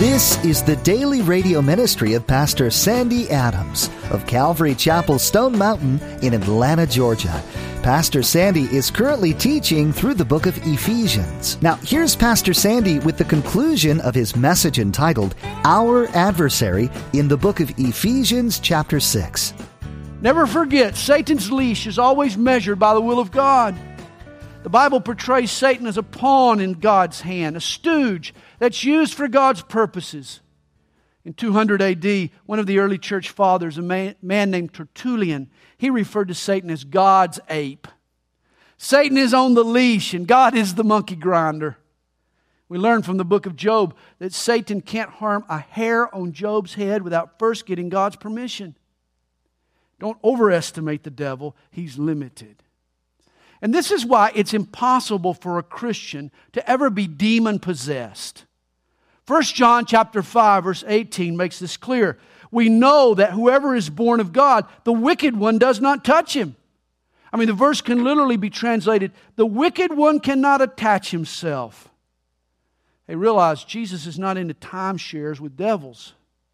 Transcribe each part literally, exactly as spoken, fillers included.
This is the daily radio ministry of Pastor Sandy Adams of Calvary Chapel, Stone Mountain in Atlanta, Georgia. Pastor Sandy is currently teaching through the book of Ephesians. Now, here's Pastor Sandy with the conclusion of his message entitled, Our Adversary, in the book of Ephesians chapter six. Never forget, Satan's leash is always measured by the will of God. The Bible portrays Satan as a pawn in God's hand, a stooge that's used for God's purposes. In two hundred A D, one of the early church fathers, a man, man named Tertullian, he referred to Satan as God's ape. Satan is on the leash and God is the monkey grinder. We learn from the book of Job that Satan can't harm a hair on Job's head without first getting God's permission. Don't overestimate the devil. He's limited. And this is why it's impossible for a Christian to ever be demon-possessed. First John chapter five, verse eighteen makes this clear. We know that whoever is born of God, the wicked one does not touch him. I mean, the verse can literally be translated, the wicked one cannot attach himself. Hey, realize Jesus is not into timeshares with devils.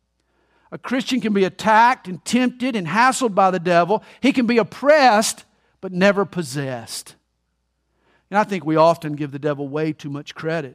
A Christian can be attacked and tempted and hassled by the devil. He can be oppressed, but never possessed. And I think we often give the devil way too much credit.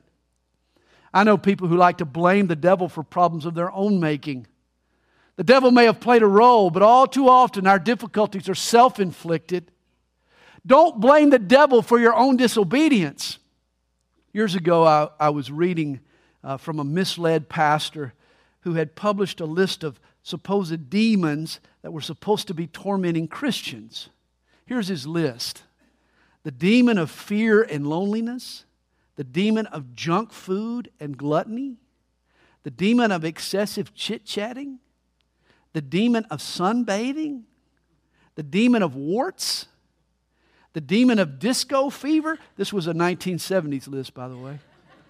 I know people who like to blame the devil for problems of their own making. The devil may have played a role, but all too often our difficulties are self-inflicted. Don't blame the devil for your own disobedience. Years ago, I, I was reading uh, from a misled pastor who had published a list of supposed demons that were supposed to be tormenting Christians. Here's his list. The demon of fear and loneliness, the demon of junk food and gluttony, the demon of excessive chit-chatting, the demon of sunbathing, the demon of warts, the demon of disco fever. This was a nineteen seventies list, by the way.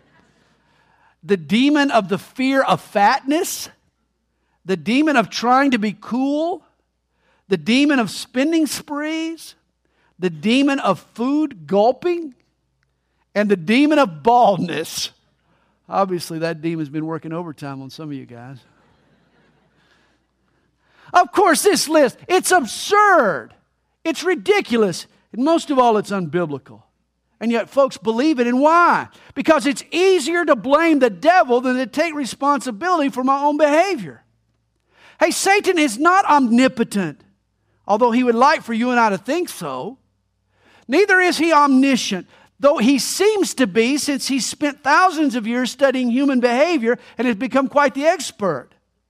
The demon of the fear of fatness, the demon of trying to be cool, the demon of spending sprees, the demon of food gulping, and the demon of baldness. Obviously, that demon's been working overtime on some of you guys. Of course, this list, it's absurd. It's ridiculous. And most of all, it's unbiblical. And yet folks believe it. And why? Because it's easier to blame the devil than to take responsibility for my own behavior. Hey, Satan is not omnipotent, although he would like for you and I to think so. Neither is he omniscient, though he seems to be, since he's spent thousands of years studying human behavior and has become quite the expert.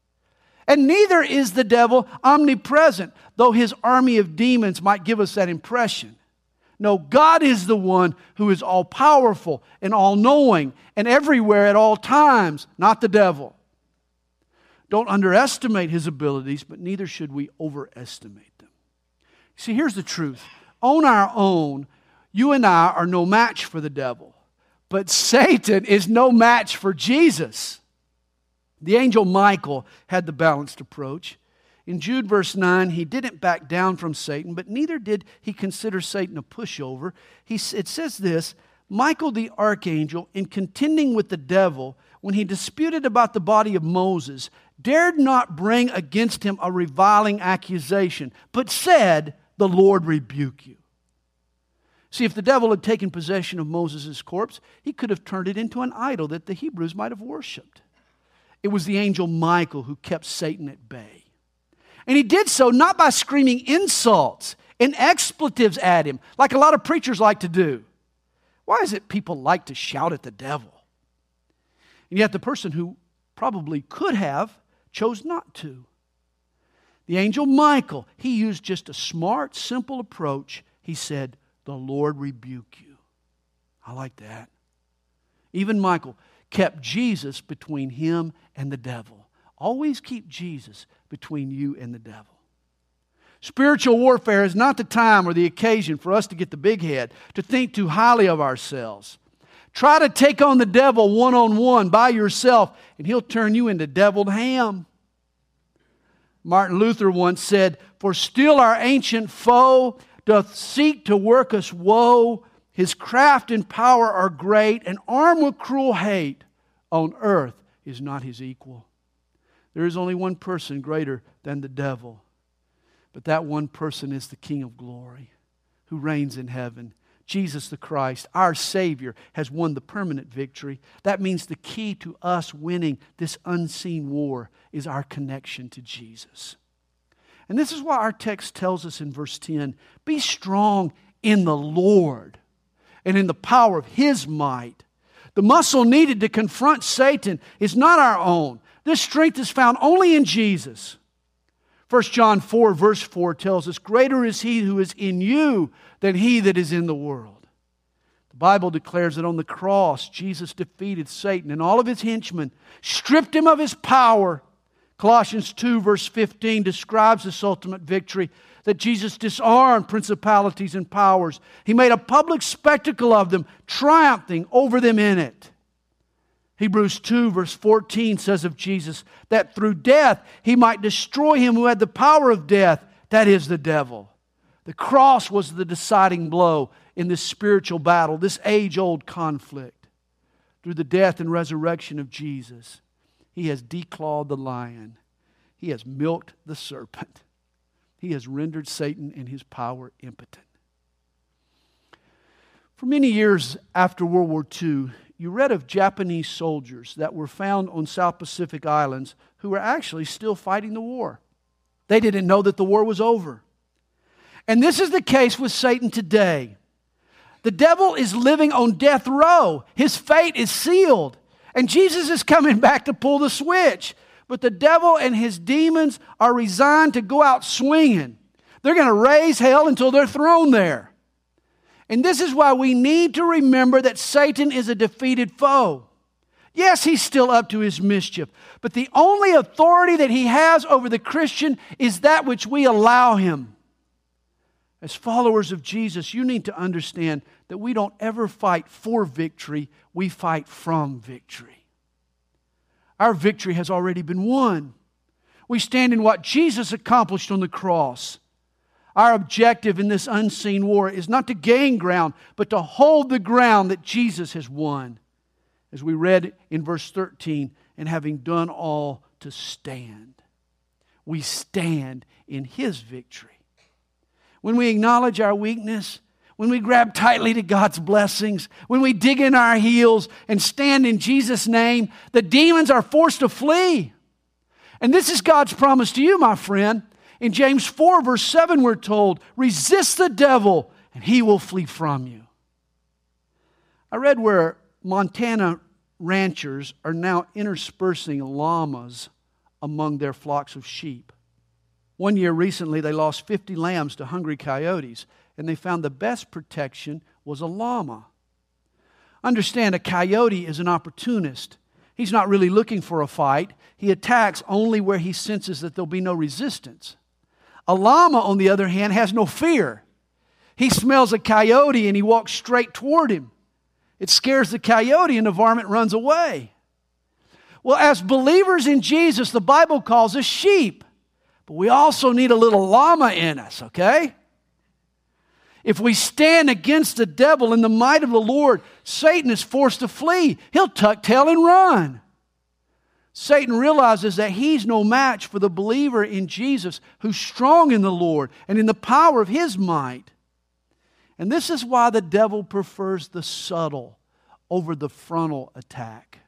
And neither is the devil omnipresent, though his army of demons might give us that impression. No, God is the one who is all-powerful and all-knowing and everywhere at all times, not the devil. Don't underestimate his abilities, but neither should we overestimate them. See, here's the truth. On our own, you and I are no match for the devil, but Satan is no match for Jesus. The angel Michael had the balanced approach. In Jude verse nine, he didn't back down from Satan, but neither did he consider Satan a pushover. He, it says this, Michael the archangel, in contending with the devil, when he disputed about the body of Moses, dared not bring against him a reviling accusation, but said, the Lord rebuke you. See, if the devil had taken possession of Moses' corpse, he could have turned it into an idol that the Hebrews might have worshipped. It was the angel Michael who kept Satan at bay. And he did so not by screaming insults and expletives at him, like a lot of preachers like to do. Why is it people like to shout at the devil? And yet the person who probably could have chose not to. The angel Michael, he used just a smart, simple approach. He said, the Lord rebuke you. I like that. Even Michael kept Jesus between him and the devil. Always keep Jesus between you and the devil. Spiritual warfare is not the time or the occasion for us to get the big head, to think too highly of ourselves. Try to take on the devil one-on-one by yourself, and he'll turn you into deviled ham. Martin Luther once said, for still our ancient foe doth seek to work us woe. His craft and power are great, and armed with cruel hate, on earth is not his equal. There is only one person greater than the devil. But that one person is the King of glory who reigns in heaven. Jesus the Christ, our Savior, has won the permanent victory. That means the key to us winning this unseen war is our connection to Jesus. And this is why our text tells us in verse ten, be strong in the Lord and in the power of His might. The muscle needed to confront Satan is not our own. This strength is found only in Jesus. First John four verse four tells us, greater is He who is in you than he that is in the world. The Bible declares that on the cross, Jesus defeated Satan and all of his henchmen, stripped him of his power. Colossians two verse fifteen describes this ultimate victory, that Jesus disarmed principalities and powers. He made a public spectacle of them, triumphing over them in it. Hebrews two verse fourteen says of Jesus that through death He might destroy him who had the power of death, that is the devil. The cross was the deciding blow in this spiritual battle, this age-old conflict. Through the death and resurrection of Jesus, He has declawed the lion. He has milked the serpent. He has rendered Satan and his power impotent. For many years after World War Two, you read of Japanese soldiers that were found on South Pacific Islands who were actually still fighting the war. They didn't know that the war was over. And this is the case with Satan today. The devil is living on death row. His fate is sealed. And Jesus is coming back to pull the switch. But the devil and his demons are resigned to go out swinging. They're going to raise hell until they're thrown there. And this is why we need to remember that Satan is a defeated foe. Yes, he's still up to his mischief. But the only authority that he has over the Christian is that which we allow him. As followers of Jesus, you need to understand that we don't ever fight for victory. We fight from victory. Our victory has already been won. We stand in what Jesus accomplished on the cross. Our objective in this unseen war is not to gain ground, but to hold the ground that Jesus has won. As we read in verse thirteen, and having done all to stand. We stand in His victory. When we acknowledge our weakness, when we grab tightly to God's blessings, when we dig in our heels and stand in Jesus' name, the demons are forced to flee. And this is God's promise to you, my friend. In James four verse seven we're told, resist the devil and he will flee from you. I read where Montana ranchers are now interspersing llamas among their flocks of sheep. One year recently they lost fifty lambs to hungry coyotes, and they found the best protection was a llama. Understand, a coyote is an opportunist. He's not really looking for a fight. He attacks only where he senses that there'll be no resistance. A llama, on the other hand, has no fear. He smells a coyote and he walks straight toward him. It scares the coyote and the varmint runs away. Well, as believers in Jesus, the Bible calls us sheep. But we also need a little llama in us, okay? If we stand against the devil in the might of the Lord, Satan is forced to flee. He'll tuck tail and run. Satan realizes that he's no match for the believer in Jesus who's strong in the Lord and in the power of His might. And this is why the devil prefers the subtle over the frontal attack.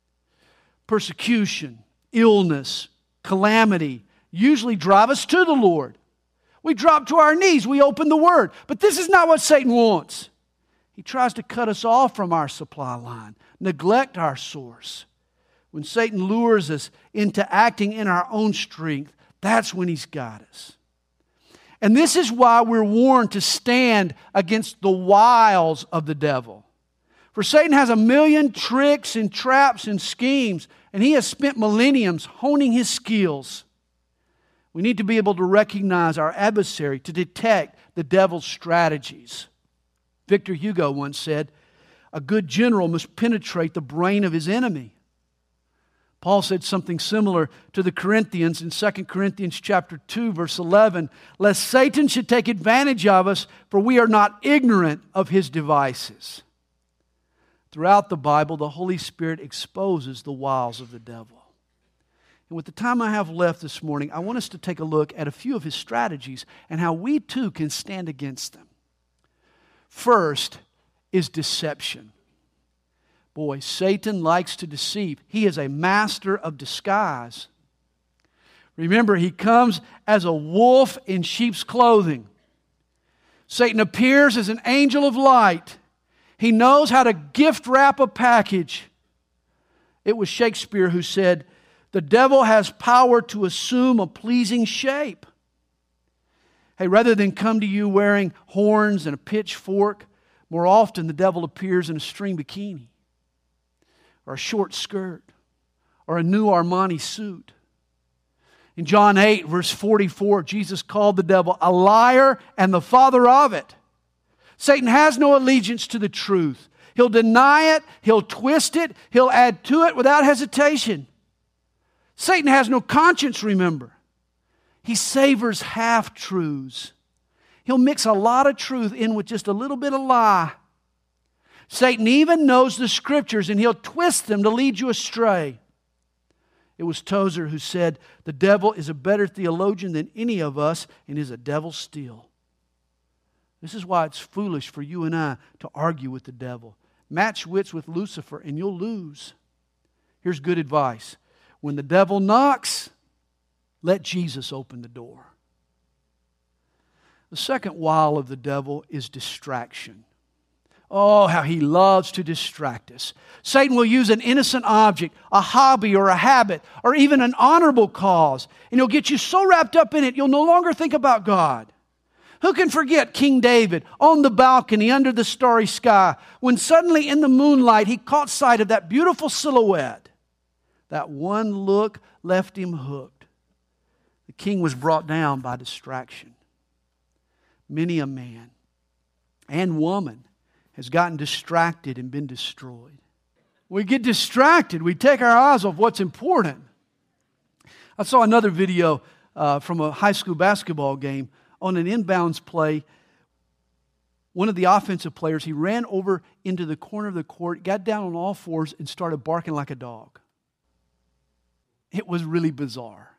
Persecution, illness, calamity usually drive us to the Lord. We drop to our knees, we open the Word. But this is not what Satan wants. He tries to cut us off from our supply line, neglect our source. When Satan lures us into acting in our own strength, that's when he's got us. And this is why we're warned to stand against the wiles of the devil. For Satan has a million tricks and traps and schemes, and he has spent millenniums honing his skills. We need to be able to recognize our adversary, to detect the devil's strategies. Victor Hugo once said, a good general must penetrate the brain of his enemy. Paul said something similar to the Corinthians in Second Corinthians chapter two, verse eleven, lest Satan should take advantage of us, for we are not ignorant of his devices. Throughout the Bible, the Holy Spirit exposes the wiles of the devil. And with the time I have left this morning, I want us to take a look at a few of his strategies and how we too can stand against them. First is deception. Boy, Satan likes to deceive. He is a master of disguise. Remember, he comes as a wolf in sheep's clothing. Satan appears as an angel of light. He knows how to gift wrap a package. It was Shakespeare who said, "The devil has power to assume a pleasing shape." Hey, rather than come to you wearing horns and a pitchfork, more often the devil appears in a string bikini or a short skirt or a new Armani suit. In John eight, verse forty-four, Jesus called the devil a liar and the father of it. Satan has no allegiance to the truth. He'll deny it, he'll twist it, he'll add to it without hesitation. Satan has no conscience, remember. He savors half-truths. He'll mix a lot of truth in with just a little bit of lie. Satan even knows the Scriptures, and he'll twist them to lead you astray. It was Tozer who said, "The devil is a better theologian than any of us and is a devil still." This is why it's foolish for you and I to argue with the devil. Match wits with Lucifer and you'll lose. Here's good advice. When the devil knocks, let Jesus open the door. The second wile of the devil is distraction. Oh, how he loves to distract us. Satan will use an innocent object, a hobby or a habit, or even an honorable cause, and he'll get you so wrapped up in it you'll no longer think about God. Who can forget King David on the balcony under the starry sky when suddenly in the moonlight he caught sight of that beautiful silhouette? That one look left him hooked. The king was brought down by distraction. Many a man and woman has gotten distracted and been destroyed. We get distracted. We take our eyes off what's important. I saw another video uh, from a high school basketball game. On an inbounds play, one of the offensive players, he ran over into the corner of the court, got down on all fours, and started barking like a dog. It was really bizarre.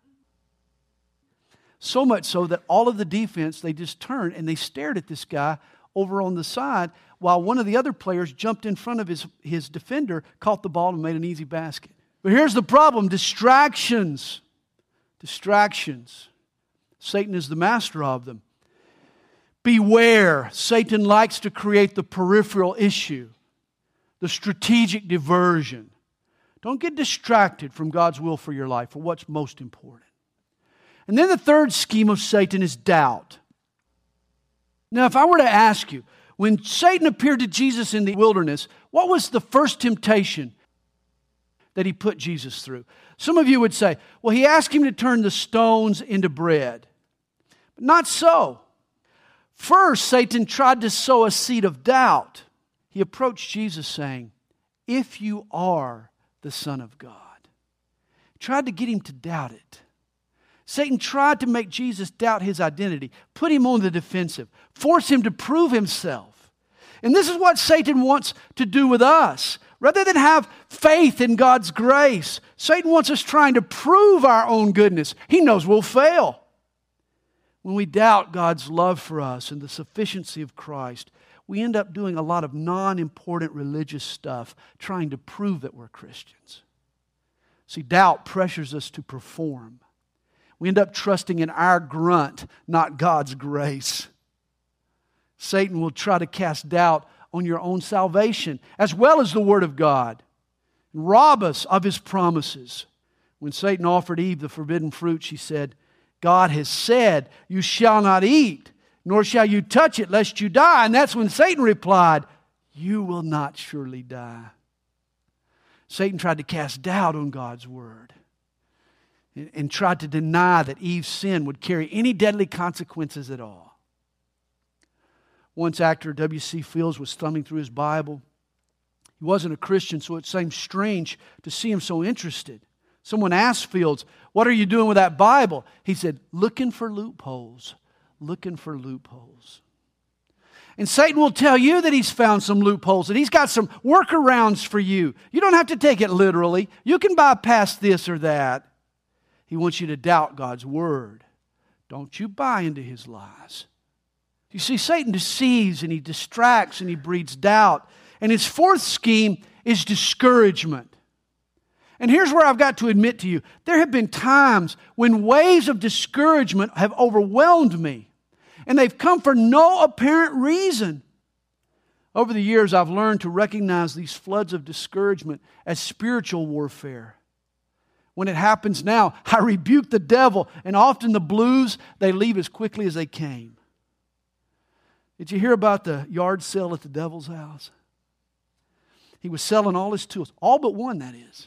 So much so that all of the defense, they just turned and they stared at this guy over on the side while one of the other players jumped in front of his, his defender, caught the ball and made an easy basket. But here's the problem, distractions. Distractions. Satan is the master of them. Beware, Satan likes to create the peripheral issue, the strategic diversion. Don't get distracted from God's will for your life, for what's most important. And then the third scheme of Satan is doubt. Now, if I were to ask you, when Satan appeared to Jesus in the wilderness, what was the first temptation that he put Jesus through? Some of you would say, well, he asked him to turn the stones into bread. But not so. First, Satan tried to sow a seed of doubt. He approached Jesus saying, "If you are the Son of God." He tried to get him to doubt it. Satan tried to make Jesus doubt his identity, put him on the defensive, force him to prove himself. And this is what Satan wants to do with us. Rather than have faith in God's grace, Satan wants us trying to prove our own goodness. He knows we'll fail. When we doubt God's love for us and the sufficiency of Christ, we end up doing a lot of non-important religious stuff, trying to prove that we're Christians. See, doubt pressures us to perform. We end up trusting in our grunt, not God's grace. Satan will try to cast doubt on your own salvation, as well as the Word of God, and rob us of His promises. When Satan offered Eve the forbidden fruit, she said, "God has said, you shall not eat, nor shall you touch it, lest you die." And that's when Satan replied, "You will not surely die." Satan tried to cast doubt on God's Word and, and tried to deny that Eve's sin would carry any deadly consequences at all. Once actor W C Fields was thumbing through his Bible. He wasn't a Christian, so it seemed strange to see him so interested. Someone asked Fields, "What are you doing with that Bible?" He said, "Looking for loopholes, looking for loopholes." And Satan will tell you that he's found some loopholes, that he's got some workarounds for you. You don't have to take it literally. You can bypass this or that. He wants you to doubt God's word. Don't you buy into his lies. You see, Satan deceives and he distracts and he breeds doubt. And his fourth scheme is discouragement. And here's where I've got to admit to you, there have been times when waves of discouragement have overwhelmed me. And they've come for no apparent reason. Over the years, I've learned to recognize these floods of discouragement as spiritual warfare. When it happens now, I rebuke the devil, and often the blues, they leave as quickly as they came. Did you hear about the yard sale at the devil's house? He was selling all his tools, all but one, that is.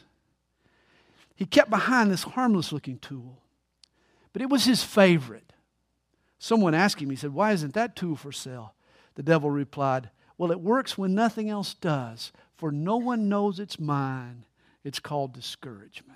He kept behind this harmless-looking tool, but it was his favorite. Someone asked him, he said, "Why isn't that tool for sale?" The devil replied, "Well, it works when nothing else does, for no one knows it's mine. It's called discouragement."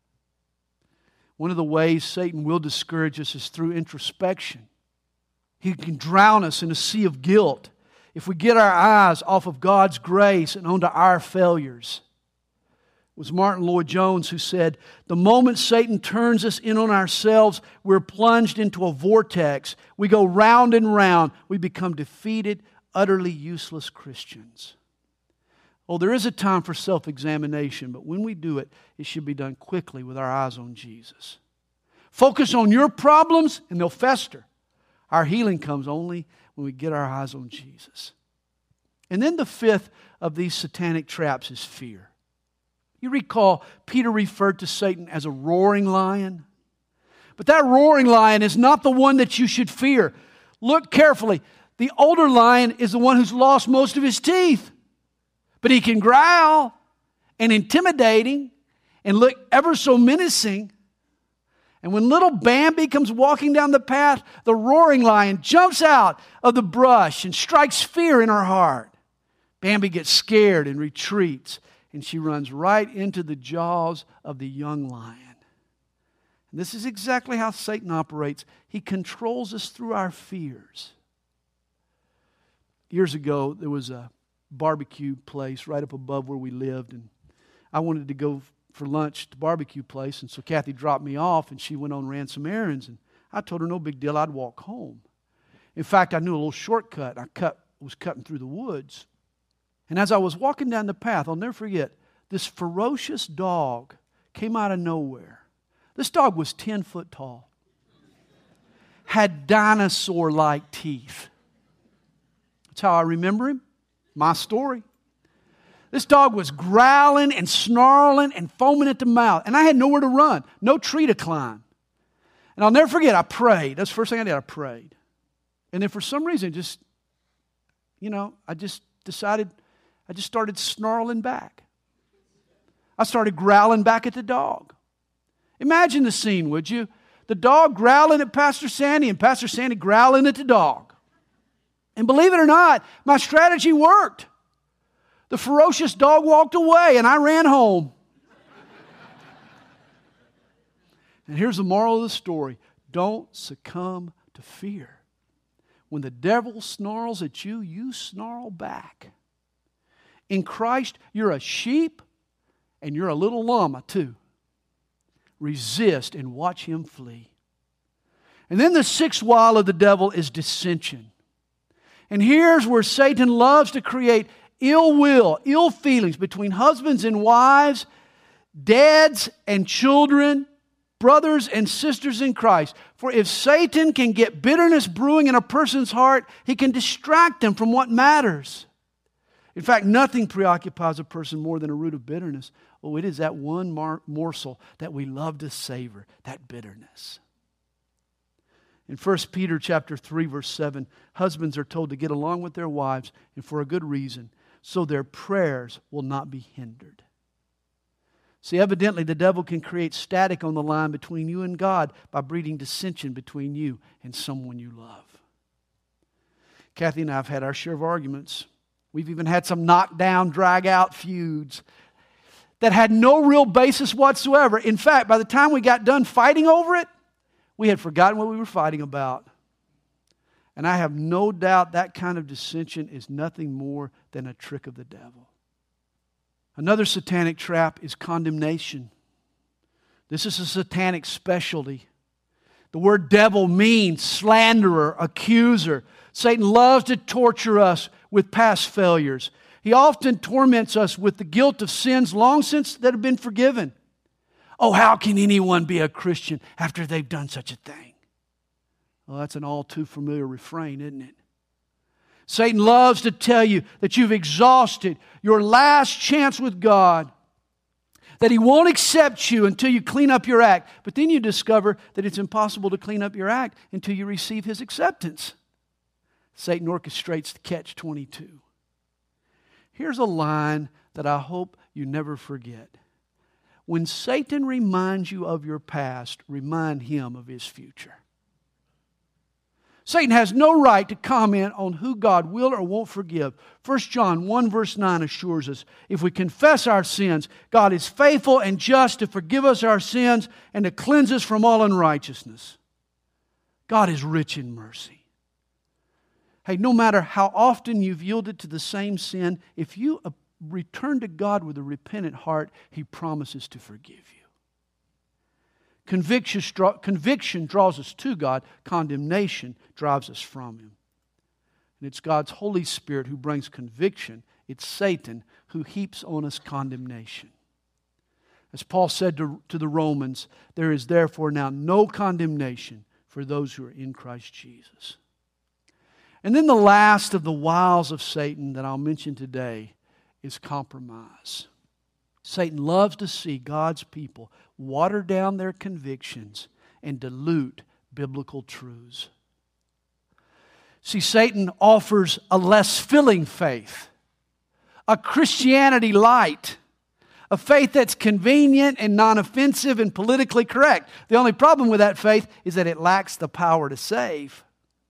One of the ways Satan will discourage us is through introspection. He can drown us in a sea of guilt if we get our eyes off of God's grace and onto our failures. It was Martin Lloyd-Jones who said, "The moment Satan turns us in on ourselves, we're plunged into a vortex. We go round and round. We become defeated, utterly useless Christians." Oh, there is a time for self-examination, but when we do it, it should be done quickly with our eyes on Jesus. Focus on your problems and they'll fester. Our healing comes only when we get our eyes on Jesus. And then the fifth of these satanic traps is fear. You recall Peter referred to Satan as a roaring lion. But that roaring lion is not the one that you should fear. Look carefully. The older lion is the one who's lost most of his teeth. But he can growl and intimidating and look ever so menacing. And when little Bambi comes walking down the path, the roaring lion jumps out of the brush and strikes fear in her heart. Bambi gets scared and retreats, and she runs right into the jaws of the young lion. And this is exactly how Satan operates. He controls us through our fears. Years ago, there was a barbecue place right up above where we lived, and I wanted to go for lunch to the barbecue place, and so Kathy dropped me off, and she went on and ran some errands, and I told her no big deal, I'd walk home. In fact, I knew a little shortcut. I cut was cutting through the woods. And as I was walking down the path, I'll never forget, this ferocious dog came out of nowhere. This dog was ten foot tall, had dinosaur-like teeth. That's how I remember him, my story. This dog was growling and snarling and foaming at the mouth, and I had nowhere to run, no tree to climb. And I'll never forget, I prayed. That's the first thing I did, I prayed. And then for some reason, just, you know, I just decided, I just started snarling back. I started growling back at the dog. Imagine the scene, would you? The dog growling at Pastor Sandy and Pastor Sandy growling at the dog. And believe it or not, my strategy worked. The ferocious dog walked away and I ran home. And here's the moral of the story. Don't succumb to fear. When the devil snarls at you, you snarl back. In Christ, you're a sheep and you're a little llama too. Resist and watch him flee. And then the sixth wile of the devil is dissension. And here's where Satan loves to create ill will, ill feelings between husbands and wives, dads and children, brothers and sisters in Christ. For if Satan can get bitterness brewing in a person's heart, he can distract them from what matters. In fact, nothing preoccupies a person more than a root of bitterness. Oh, it is that one mar- morsel that we love to savor, that bitterness. In First Peter chapter three, verse seven, husbands are told to get along with their wives, and for a good reason, so their prayers will not be hindered. See, evidently the devil can create static on the line between you and God by breeding dissension between you and someone you love. Kathy and I have had our share of arguments. We've even had some knockdown, drag-out feuds that had no real basis whatsoever. In fact, by the time we got done fighting over it, we had forgotten what we were fighting about. And I have no doubt that kind of dissension is nothing more than a trick of the devil. Another satanic trap is condemnation. This is a satanic specialty. The word devil means slanderer, accuser. Satan loves to torture us with past failures. He often torments us with the guilt of sins long since that have been forgiven. Oh, how can anyone be a Christian after they've done such a thing? Well, that's an all too familiar refrain, isn't it? Satan loves to tell you that you've exhausted your last chance with God, that He won't accept you until you clean up your act. But then you discover that it's impossible to clean up your act until you receive His acceptance. Satan orchestrates the catch twenty-two. Here's a line that I hope you never forget. When Satan reminds you of your past, remind him of his future. Satan has no right to comment on who God will or won't forgive. First John one verse nine assures us, if we confess our sins, God is faithful and just to forgive us our sins and to cleanse us from all unrighteousness. God is rich in mercy. Hey, no matter how often you've yielded to the same sin, if you return to God with a repentant heart, He promises to forgive you. Conviction, conviction draws us to God. Condemnation drives us from Him. And it's God's Holy Spirit who brings conviction. It's Satan who heaps on us condemnation. As Paul said to, to the Romans, there is therefore now no condemnation for those who are in Christ Jesus. And then the last of the wiles of Satan that I'll mention today is compromise. Satan loves to see God's people water down their convictions and dilute biblical truths. See, Satan offers a less filling faith, a Christianity light, a faith that's convenient and non-offensive and politically correct. The only problem with that faith is that it lacks the power to save.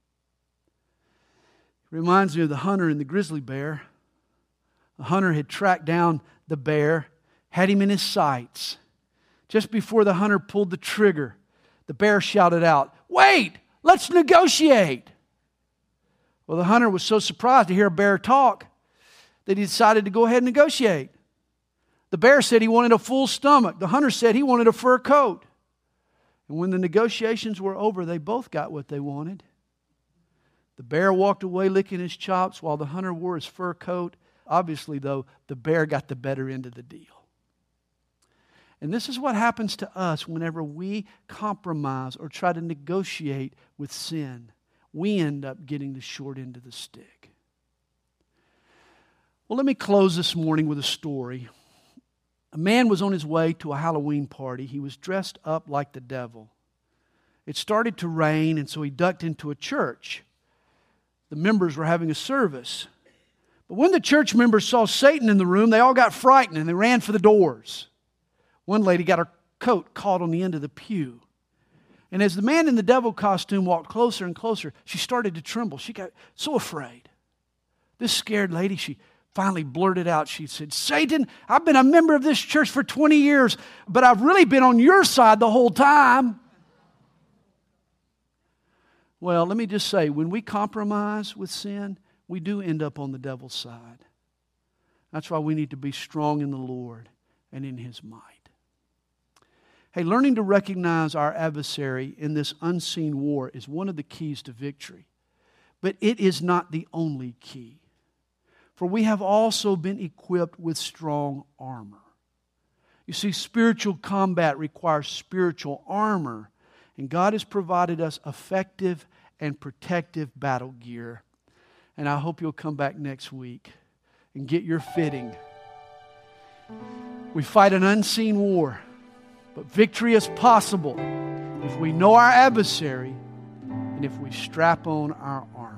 It reminds me of the hunter and the grizzly bear. The hunter had tracked down the bear, had him in his sights. Just before the hunter pulled the trigger, the bear shouted out, "Wait, let's negotiate." Well, the hunter was so surprised to hear a bear talk that he decided to go ahead and negotiate. The bear said he wanted a full stomach. The hunter said he wanted a fur coat. And when the negotiations were over, they both got what they wanted. The bear walked away licking his chops while the hunter wore his fur coat. Obviously, though, the bear got the better end of the deal. And this is what happens to us whenever we compromise or try to negotiate with sin. We end up getting the short end of the stick. Well, let me close this morning with a story. A man was on his way to a Halloween party. He was dressed up like the devil. It started to rain, and so he ducked into a church. The members were having a service. But when the church members saw Satan in the room, they all got frightened and they ran for the doors. One lady got her coat caught on the end of the pew. And as the man in the devil costume walked closer and closer, she started to tremble. She got so afraid. This scared lady, she finally blurted out, she said, "Satan, I've been a member of this church for twenty years, but I've really been on your side the whole time." Well, let me just say, when we compromise with sin, we do end up on the devil's side. That's why we need to be strong in the Lord and in His might. Hey, learning to recognize our adversary in this unseen war is one of the keys to victory. But it is not the only key. For we have also been equipped with strong armor. You see, spiritual combat requires spiritual armor. And God has provided us effective and protective battle gear. And I hope you'll come back next week and get your fitting. We fight an unseen war, but victory is possible if we know our adversary and if we strap on our armor.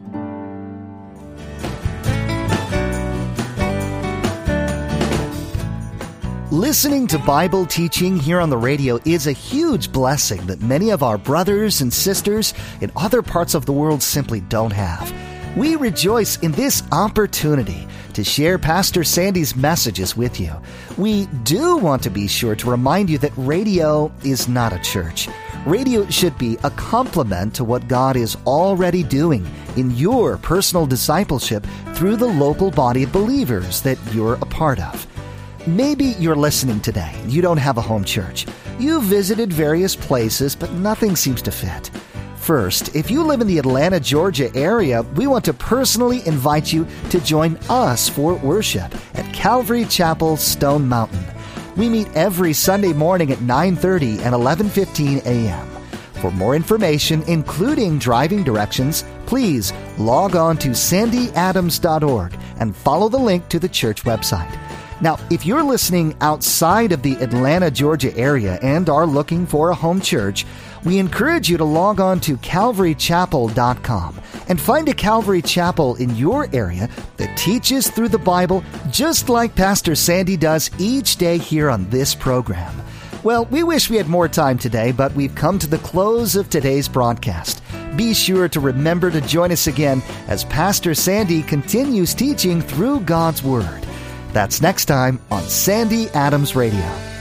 Listening to Bible teaching here on the radio is a huge blessing that many of our brothers and sisters in other parts of the world simply don't have. We rejoice in this opportunity to share Pastor Sandy's messages with you. We do want to be sure to remind you that radio is not a church. Radio should be a complement to what God is already doing in your personal discipleship through the local body of believers that you're a part of. Maybe you're listening today. You don't have a home church. You've visited various places, but nothing seems to fit. First, if you live in the Atlanta, Georgia area, we want to personally invite you to join us for worship at Calvary Chapel, Stone Mountain. We meet every Sunday morning at nine thirty and eleven fifteen a.m. For more information, including driving directions, please log on to sandy adams dot org and follow the link to the church website. Now, if you're listening outside of the Atlanta, Georgia area and are looking for a home church, we encourage you to log on to calvary chapel dot com and find a Calvary Chapel in your area that teaches through the Bible just like Pastor Sandy does each day here on this program. Well, we wish we had more time today, but we've come to the close of today's broadcast. Be sure to remember to join us again as Pastor Sandy continues teaching through God's Word. That's next time on Sandy Adams Radio.